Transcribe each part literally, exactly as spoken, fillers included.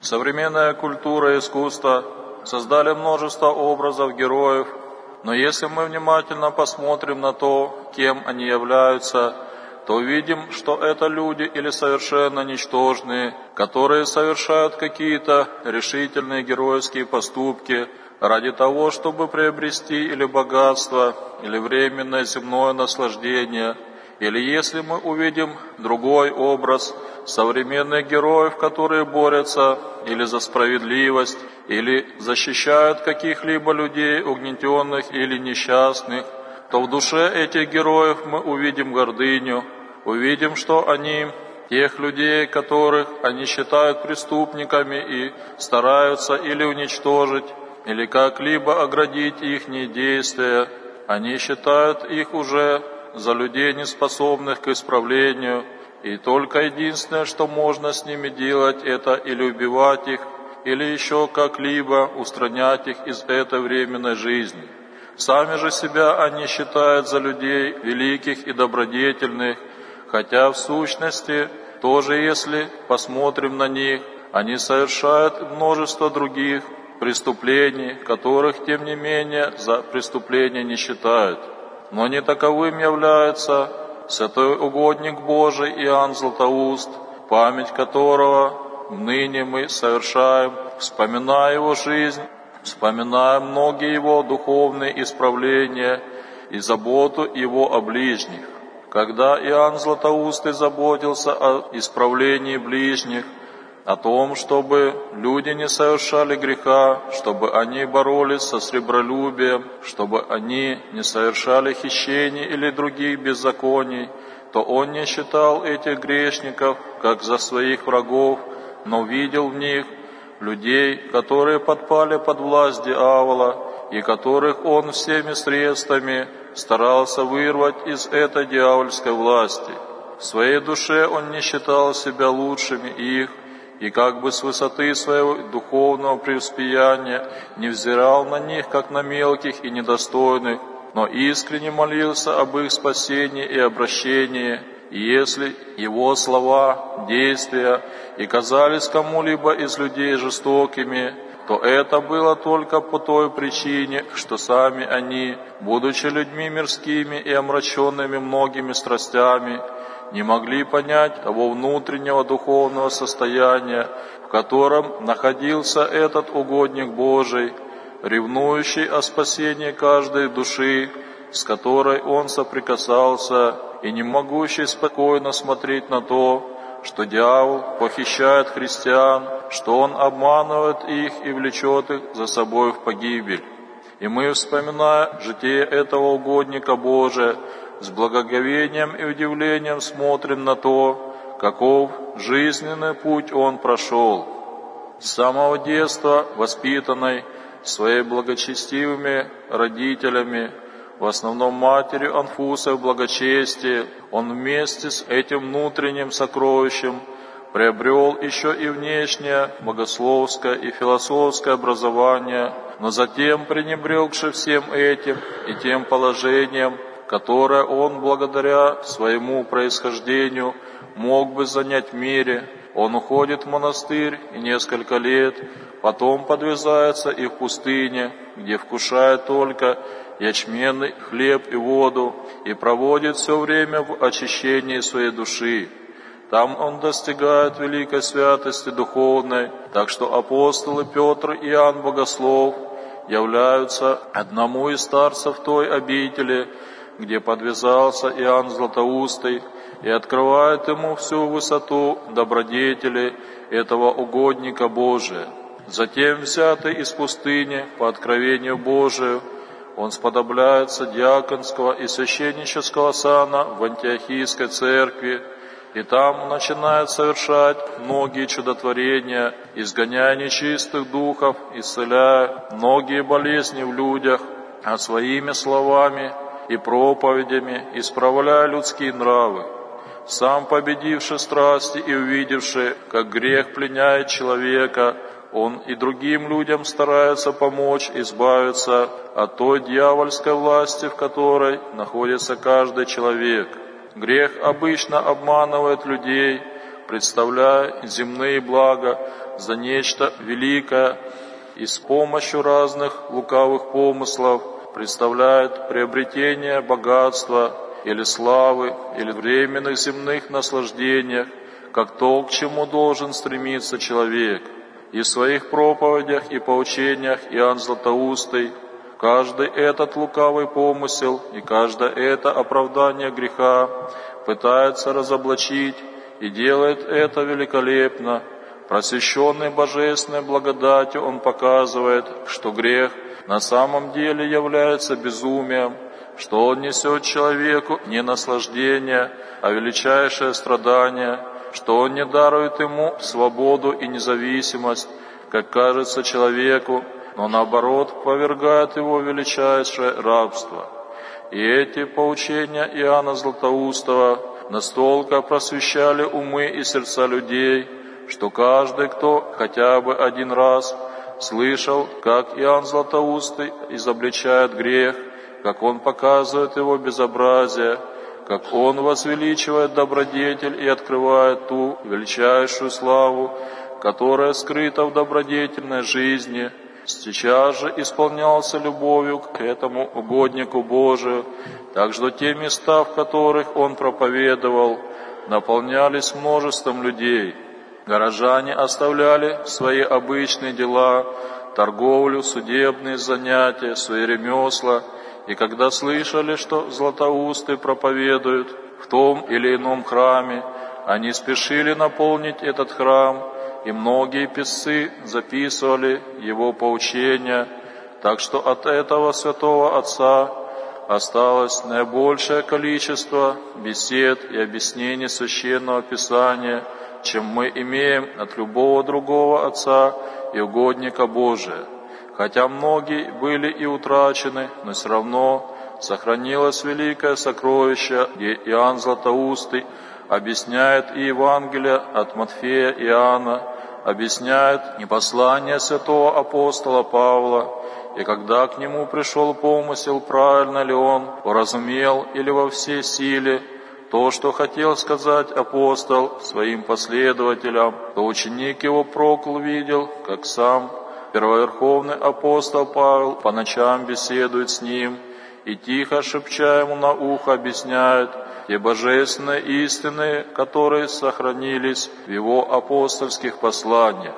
Современная культура и искусство создали множество образов героев, но если мы внимательно посмотрим на то, кем они являются, то увидим, что это люди или совершенно ничтожные, которые совершают какие-то решительные геройские поступки ради того, чтобы приобрести или богатство, или временное земное наслаждение. Или если мы увидим другой образ современных героев, которые борются или за справедливость, или защищают каких-либо людей, угнетенных или несчастных, то в душе этих героев мы увидим гордыню, увидим, что они тех людей, которых они считают преступниками и стараются или уничтожить, или как-либо оградить их действия, они считают их уже за людей, неспособных к исправлению, и только единственное, что можно с ними делать, это или убивать их, или еще как-либо устранять их из этой временной жизни. Сами же себя они считают за людей великих и добродетельных, хотя в сущности, тоже если посмотрим на них, они совершают множество других преступлений, которых, тем не менее, за преступления не считают. Но не таковым является святой угодник Божий Иоанн Златоуст, память которого ныне мы совершаем, вспоминая его жизнь, вспоминая многие его духовные исправления и заботу его о ближних. Когда Иоанн Златоустый заботился о исправлении ближних, о том, чтобы люди не совершали греха, чтобы они боролись со сребролюбием, чтобы они не совершали хищений или других беззаконий, то он не считал этих грешников как за своих врагов, но видел в них людей, которые подпали под власть дьявола и которых он всеми средствами старался вырвать из этой дьявольской власти. В своей душе он не считал себя лучшими их, и как бы с высоты своего духовного преуспеяния не взирал на них, как на мелких и недостойных, но искренне молился об их спасении и обращении, и если его слова, действия и казались кому-либо из людей жестокими, то это было только по той причине, что сами они, будучи людьми мирскими и омраченными многими страстями, не могли понять того внутреннего духовного состояния, в котором находился этот угодник Божий, ревнующий о спасении каждой души, с которой он соприкасался, и не могущий спокойно смотреть на то, что дьявол похищает христиан, что он обманывает их и влечет их за собой в погибель. И мы, вспоминая житие этого угодника Божия, с благоговением и удивлением смотрим на то, каков жизненный путь он прошел. С самого детства, воспитанный своими благочестивыми родителями, в основном матерью Анфусой в благочестии, он вместе с этим внутренним сокровищем приобрел еще и внешнее богословское и философское образование, но затем, пренебрегши всем этим и тем положением, которое он благодаря своему происхождению мог бы занять в мире, он уходит в монастырь и несколько лет, потом подвязается и в пустыне, где вкушает только ячменный хлеб и воду, и проводит все время в очищении своей души. Там он достигает великой святости духовной, так что апостолы Петр и Иоанн Богослов являются одному из старцев той обители, где подвязался Иоанн Златоустый, и открывает ему всю высоту добродетели этого угодника Божия. Затем, взятый из пустыни по откровению Божию, он сподобляется диаконского и священнического сана в Антиохийской церкви, и там начинает совершать многие чудотворения, изгоняя нечистых духов, исцеляя многие болезни в людях, а своими словами и проповедями исправляя людские нравы. Сам победивший страсти и увидевший, как грех пленяет человека, он и другим людям старается помочь избавиться от той дьявольской власти, в которой находится каждый человек. Грех обычно обманывает людей, представляя земные блага за нечто великое и с помощью разных лукавых помыслов представляет приобретение богатства или славы, или временных земных наслаждениях, как то, к чему должен стремиться человек. И в своих проповедях и поучениях Иоанн Златоустый каждый этот лукавый помысел и каждое это оправдание греха пытается разоблачить и делает это великолепно. Просвещенный божественной благодатью он показывает, что грех на самом деле является безумием, что он несет человеку не наслаждение, а величайшее страдание, что он не дарует ему свободу и независимость, как кажется человеку, но наоборот повергает его в величайшее рабство. И эти поучения Иоанна Златоустого настолько просвещали умы и сердца людей, что каждый, кто хотя бы один раз слышал, как Иоанн Златоустый изобличает грех, как он показывает его безобразие, как он возвеличивает добродетель и открывает ту величайшую славу, которая скрыта в добродетельной жизни, сейчас же исполнялся любовью к этому угоднику Божию, так что те места, в которых он проповедовал, наполнялись множеством людей. Горожане оставляли свои обычные дела, торговлю, судебные занятия, свои ремесла, и когда слышали, что Златоустый проповедует в том или ином храме, они спешили наполнить этот храм, и многие писцы записывали его поучения, так что от этого святого отца осталось наибольшее количество бесед и объяснений Священного Писания, чем мы имеем от любого другого отца и угодника Божия. Хотя многие были и утрачены, но все равно сохранилось великое сокровище, где Иоанн Златоустый объясняет и Евангелие от Матфея и Иоанна, объясняет и послание святого апостола Павла, и когда к нему пришел помысел, правильно ли он уразумел или во всей силе то, что хотел сказать апостол своим последователям, то ученик его Прокл видел, как сам первоверховный апостол Павел по ночам беседует с ним и тихо шепча ему на ухо объясняет те божественные истины, которые сохранились в его апостольских посланиях.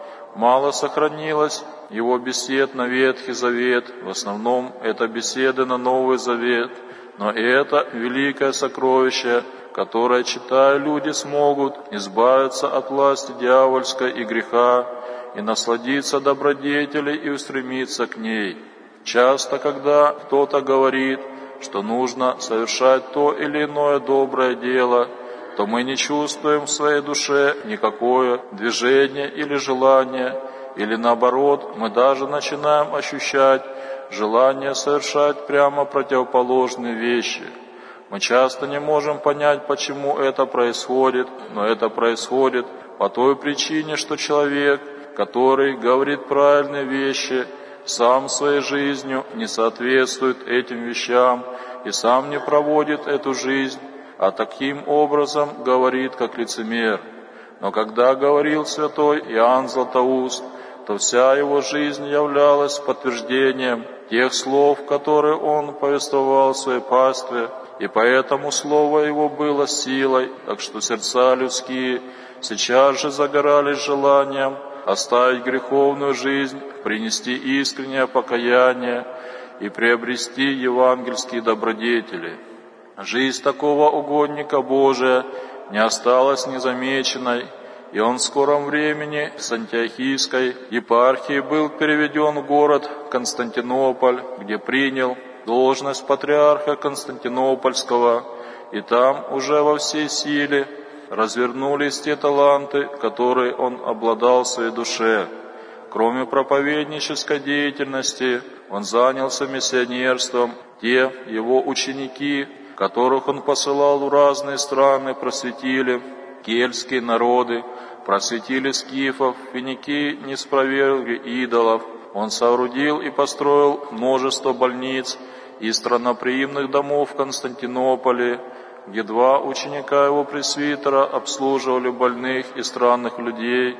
Мало сохранилось его бесед на Ветхий Завет, в основном это беседы на Новый Завет, но и это великое сокровище, которое, читая, люди смогут избавиться от власти дьявольской и греха, и насладиться добродетелей и устремиться к ней. Часто, когда кто-то говорит, что нужно совершать то или иное доброе дело, то мы не чувствуем в своей душе никакое движение или желание, или наоборот, мы даже начинаем ощущать желание совершать прямо противоположные вещи. Мы часто не можем понять, почему это происходит, но это происходит по той причине, что человек, который говорит правильные вещи, сам своей жизнью не соответствует этим вещам и сам не проводит эту жизнь, а таким образом говорит как лицемер. Но когда говорил святой Иоанн Златоуст, то вся его жизнь являлась подтверждением тех слов, которые он повествовал в своей пастве, и поэтому слово его было силой, так что сердца людские сейчас же загорались желанием оставить греховную жизнь, принести искреннее покаяние и приобрести евангельские добродетели. Жизнь такого угодника Божия не осталась незамеченной, и он в скором времени с Антиохийской епархии был переведен в город Константинополь, где принял должность патриарха Константинопольского, и там уже во всей силе развернулись те таланты, которые он обладал в своей душе. Кроме проповеднической деятельности, он занялся миссионерством. Те его ученики, которых он посылал в разные страны, просветили кельтские народы, просветили скифов, финики не спровергли идолов. Он соорудил и построил множество больниц и странноприимных домов в Константинополе, где два ученика его пресвитера обслуживали больных и странных людей.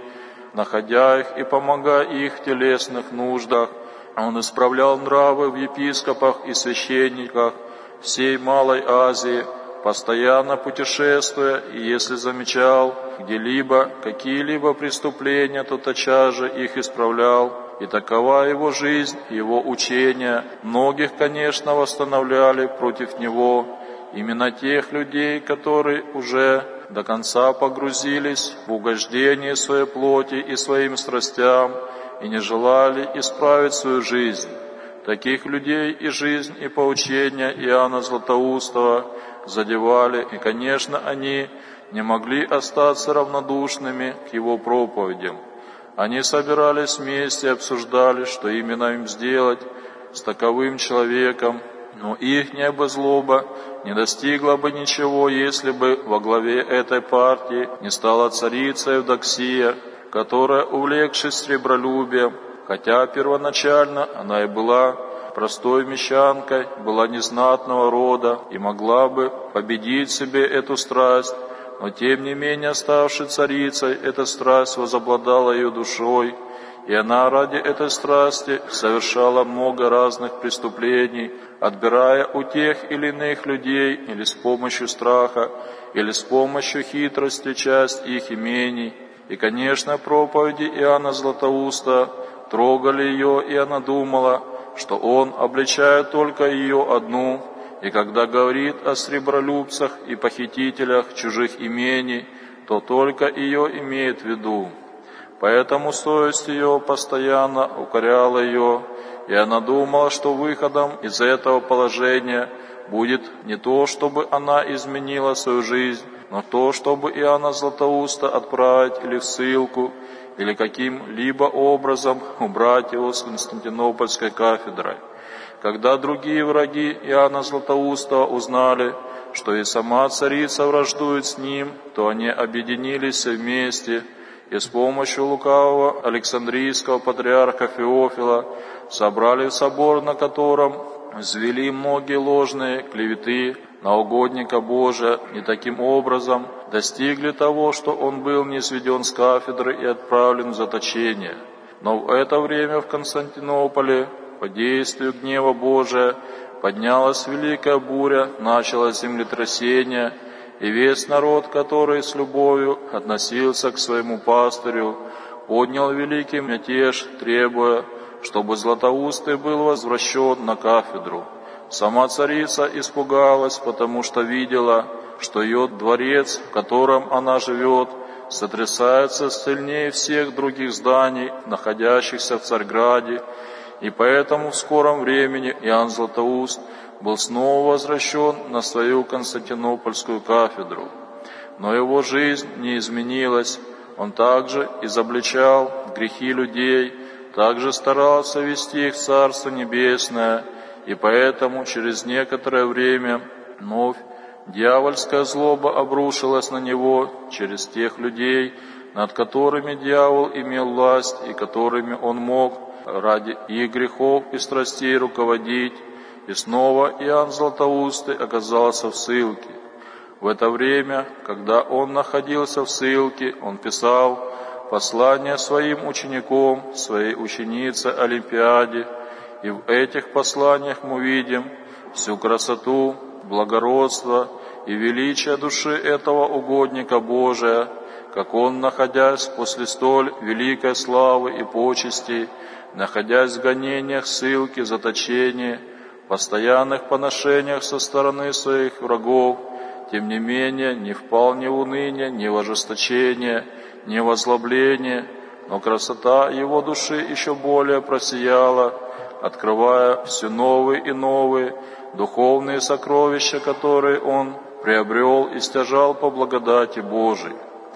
находя их и помогая их в телесных нуждах. Он исправлял нравы в епископах и священниках всей Малой Азии, постоянно путешествуя, и если замечал где-либо какие-либо преступления, то тотчас же их исправлял. И такова его жизнь, его учение. Многих, конечно, восстановляли против него, именно тех людей, которые уже до конца погрузились в угождение своей плоти и своим страстям, и не желали исправить свою жизнь. Таких людей и жизнь, и поучения Иоанна Златоустова задевали, и, конечно, они не могли остаться равнодушными к его проповедям. Они собирались вместе и обсуждали, что именно им сделать с таковым человеком, но ихняя бы злоба не достигла бы ничего, если бы во главе этой партии не стала царица Евдоксия, которая, увлекшись сребролюбием, хотя первоначально она и была простой мещанкой, была незнатного рода и могла бы победить в себе эту страсть, но тем не менее, ставшей царицей, эта страсть возобладала ее душой, и она ради этой страсти совершала много разных преступлений, отбирая у тех или иных людей или с помощью страха, или с помощью хитрости часть их имений. И, конечно, проповеди Иоанна Златоуста трогали ее, и она думала, что он обличает только ее одну, и когда говорит о сребролюбцах и похитителях чужих имений, то только ее имеет в виду. Поэтому совесть ее постоянно укоряла ее, и она думала, что выходом из этого положения будет не то, чтобы она изменила свою жизнь, но то, чтобы Иоанна Златоуста отправить или в ссылку, или каким-либо образом убрать его с Константинопольской кафедры. Когда другие враги Иоанна Златоуста узнали, что и сама царица враждует с ним, то они объединились все вместе и с помощью лукавого Александрийского патриарха Феофила собрали в собор, на котором взвели многие ложные клеветы на угодника Божия, и таким образом достигли того, что он был низведен с кафедры и отправлен в заточение. Но в это время в Константинополе, по действию гнева Божия, поднялась великая буря, началось землетрясение, и весь народ, который с любовью относился к своему пастырю, поднял великий мятеж, требуя, чтобы Златоустый был возвращен на кафедру. Сама царица испугалась, потому что видела, что ее дворец, в котором она живет, сотрясается сильнее всех других зданий, находящихся в Царьграде, и поэтому в скором времени Иоанн Златоуст был снова возвращен на свою Константинопольскую кафедру. Но его жизнь не изменилась, он также изобличал грехи людей, также старался вести их в Царство Небесное, и поэтому через некоторое время вновь дьявольская злоба обрушилась на него через тех людей, над которыми дьявол имел власть и которыми он мог ради их грехов и страстей руководить, и снова Иоанн Златоустый оказался в ссылке. В это время, когда он находился в ссылке, он писал послания своим ученикам, своей ученице Олимпиаде, и в этих посланиях мы видим всю красоту, благородство и величие души этого угодника Божия, как он, находясь после столь великой славы и почести, находясь в гонениях, ссылке, заточении, постоянных поношениях со стороны своих врагов, тем не менее не впал ни в уныние, ни в ожесточение, ни в озлобление, но красота его души еще более просияла, открывая все новые и новые духовные сокровища, которые он приобрел и стяжал по благодати Божией.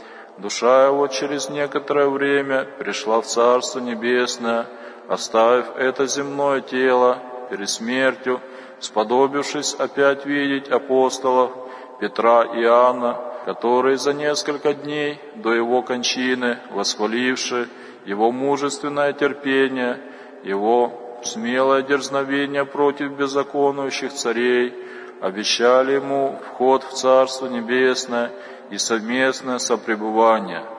Душа его через некоторое время пришла в Царство Небесное, оставив это земное тело перед смертью, сподобившись опять видеть апостолов Петра и Иоанна, которые за несколько дней до его кончины, восхваливши его мужественное терпение, его смелое дерзновение против беззаконующих царей, обещали ему вход в Царство Небесное и совместное сопребывание.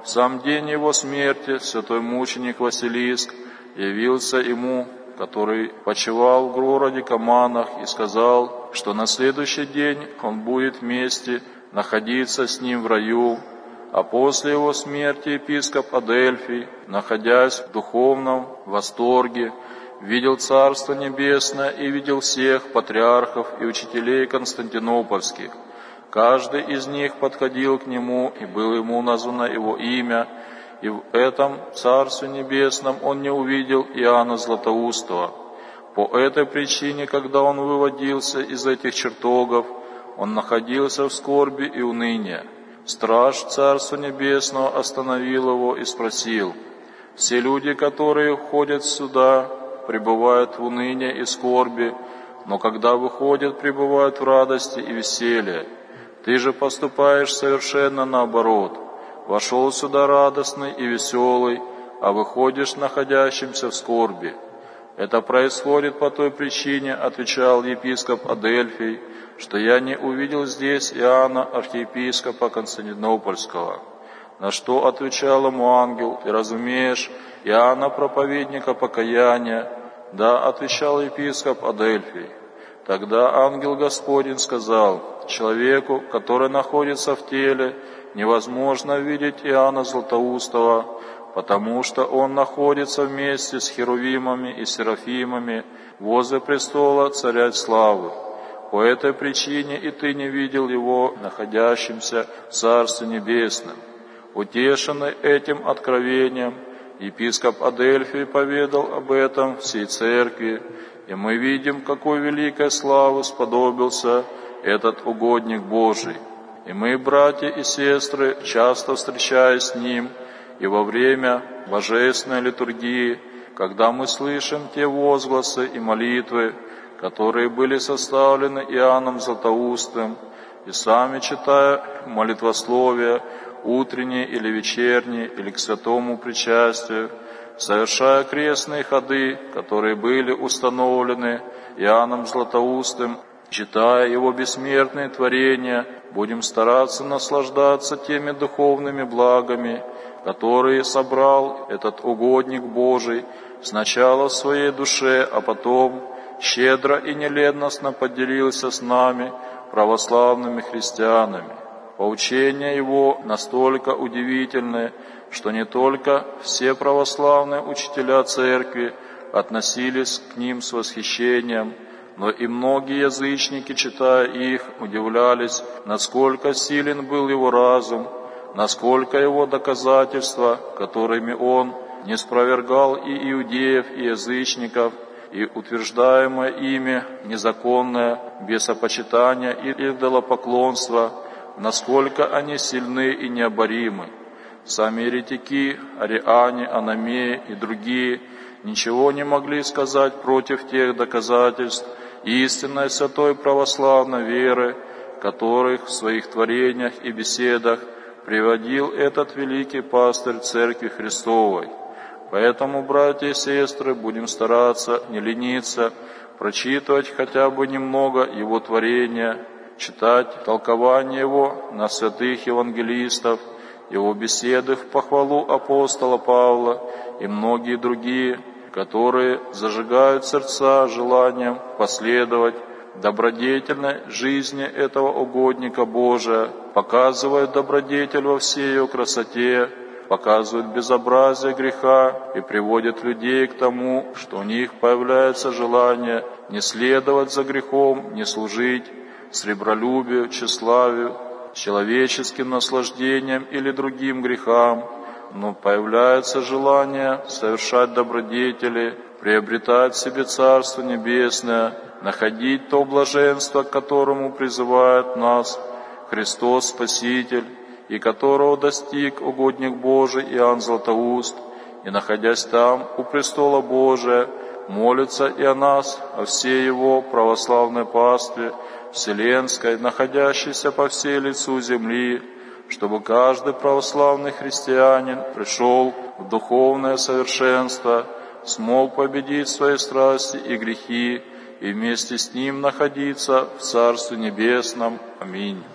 В сам день его смерти святой мученик Василиск явился ему, который почивал в городе Каманах, и сказал, что на следующий день он будет вместе находиться с ним в раю, а после его смерти епископ Адельфий, находясь в духовном восторге, видел Царство Небесное и видел всех патриархов и учителей константинопольских. Каждый из них подходил к нему, и было ему названо его имя, и в этом Царстве Небесном он не увидел Иоанна Златоустого. По этой причине, когда он выводился из этих чертогов, он находился в скорби и унынии. Страж Царства Небесного остановил его и спросил: «Все люди, которые входят сюда, пребывают в унынии и скорби, но когда выходят, пребывают в радости и веселье. Ты же поступаешь совершенно наоборот. Вошел сюда радостный и веселый, а выходишь находящимся в скорби». «Это происходит по той причине, — отвечал епископ Адельфий, — что я не увидел здесь Иоанна, архиепископа Константинопольского». На что отвечал ему ангел: «Ты разумеешь Иоанна, проповедника покаяния?» «Да, — отвечал епископ Адельфий». Тогда ангел Господень сказал: «Человеку, который находится в теле, невозможно видеть Иоанна Златоустого, потому что он находится вместе с херувимами и серафимами возле престола Царя Славы. По этой причине и ты не видел его, находящимся в Царстве Небесном». Утешенный этим откровением, епископ Адельфий поведал об этом всей церкви, и мы видим, какой великой славы сподобился этот угодник Божий. И мы, братья и сестры, часто встречаясь с ним, и во время божественной литургии, когда мы слышим те возгласы и молитвы, которые были составлены Иоанном Златоустым, и сами читая молитвословия, утренние или вечерние, или к святому причастию, совершая крестные ходы, которые были установлены Иоанном Златоустым, читая его бессмертные творения, будем стараться наслаждаться теми духовными благами, которые собрал этот угодник Божий сначала в своей душе, а потом щедро и неленностно поделился с нами, православными христианами. Поучения его настолько удивительны, что не только все православные учителя церкви относились к ним с восхищением, но и многие язычники, читая их, удивлялись, насколько силен был его разум, насколько его доказательства, которыми он не спровергал и иудеев, и язычников, и утверждаемое ими незаконное бесопочитание и идолопоклонство, насколько они сильны и необоримы. Сами еретики, ариане, аномеи и другие ничего не могли сказать против тех доказательств истинной святой православной веры, которых в своих творениях и беседах приводил этот великий пастырь Церкви Христовой. Поэтому, братья и сестры, будем стараться не лениться, прочитывать хотя бы немного его творения, читать толкование его на святых евангелистов, его беседы в похвалу апостола Павла и многие другие, которые зажигают сердца желанием последовать добродетельной жизни этого угодника Божия, показывают добродетель во всей ее красоте, показывают безобразие греха и приводят людей к тому, что у них появляется желание не следовать за грехом, не служить сребролюбию, тщеславию, человеческим наслаждениям или другим грехам, но появляется желание совершать добродетели, приобретать в себе Царство Небесное, находить то блаженство, к которому призывает нас Христос Спаситель, и которого достиг угодник Божий Иоанн Златоуст, и, находясь там, у престола Божия, молится и о нас, о всей его православной пастве, вселенской, находящейся по всей лицу земли, чтобы каждый православный христианин пришел в духовное совершенство, смог победить свои страсти и грехи и вместе с ним находиться в Царстве Небесном. Аминь.